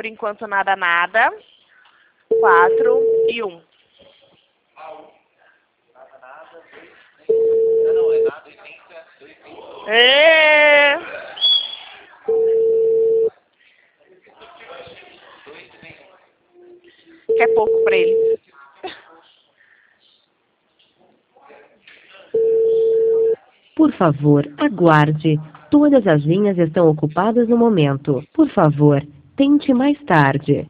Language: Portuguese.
por enquanto nada, nada. 4 e 1. É. Que é pouco pra ele. Por favor, aguarde. Todas as linhas estão ocupadas no momento. Por favor, tente mais tarde.